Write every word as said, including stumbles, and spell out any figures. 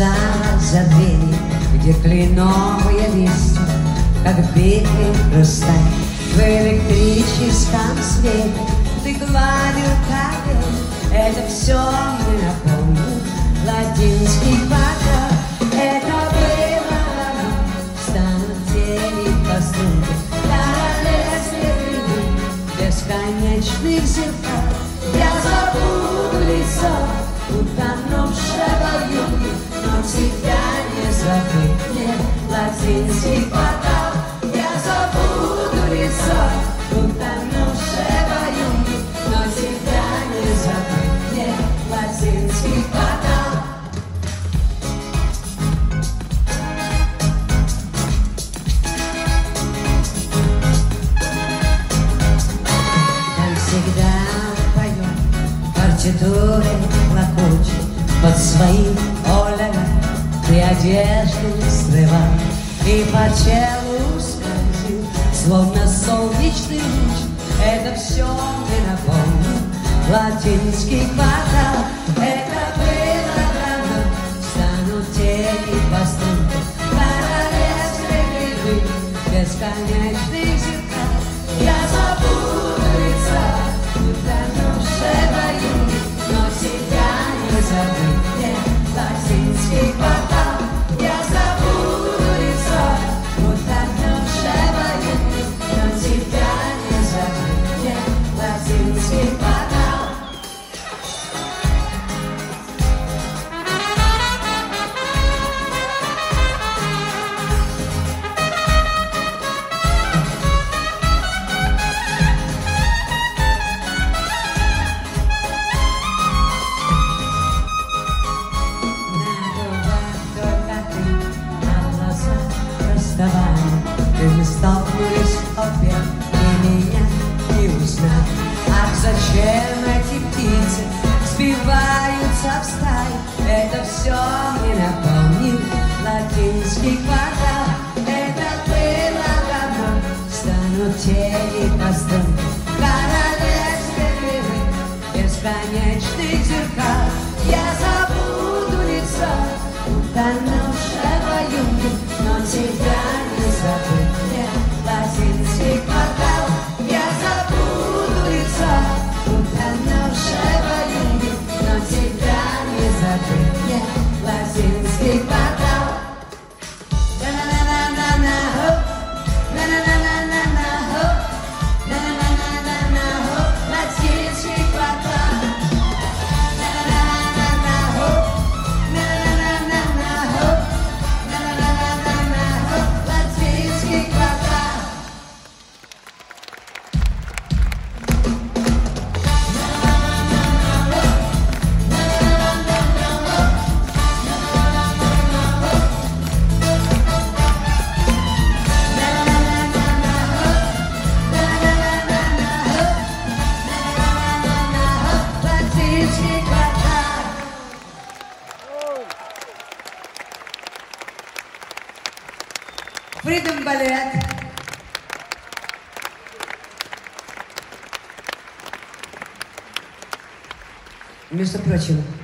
встала за дверью, где кленовые листья, как белый хрусталь. В электрическом свете ты гладил кабель. Это все мне напомнит латинский квадрат. Это было давно, станут тени по струнке королевских грибы, бесконечных зеркал. Я забуду лицо утонувшего юга, но тебя не забыть мне латинский квартал. Я забуду лицо утонувшего юга, но тебя не забыть мне латинский квартал. Как всегда поем, партитуры клокочет под своим оля-ля, ты одежду срывал и по телу скользил, словно солнечный луч. Это все мне напомнит латинский квартал. Это было давно, станут тени по стрункам королевской грибы, бесконечных зеркал. Я забуду лица утонувшего юга, но тебя не забыть мне латинский квартал. Я забуду лицо утонувшего юга, но тебя не забыть мне латинский квартал. Мы столкнулись опять, и меня не узнать. Ах, зачем эти птицы сбиваются в стаи? Это все мне напомнил латинский квартал. Это было давно, станут тени по стрункам королевской гривы, бесконечных зеркал. Я забуду лицо утонувшего юга, но тебя не забыть мне латинский квартал. Я забуду лицо утонувшего юга, но тебя не забыть мне латинский квартал. На-на-на-на-на-хоп, на-на-на-на-на-хоп, на-на-на-на-на-хоп, латинский квартал. На-на-на-на-на-хоп, на-на-на-на-на-хоп, на-на-на-на-на-хоп, латинский квартал. Freedom Ballet. Между прочим,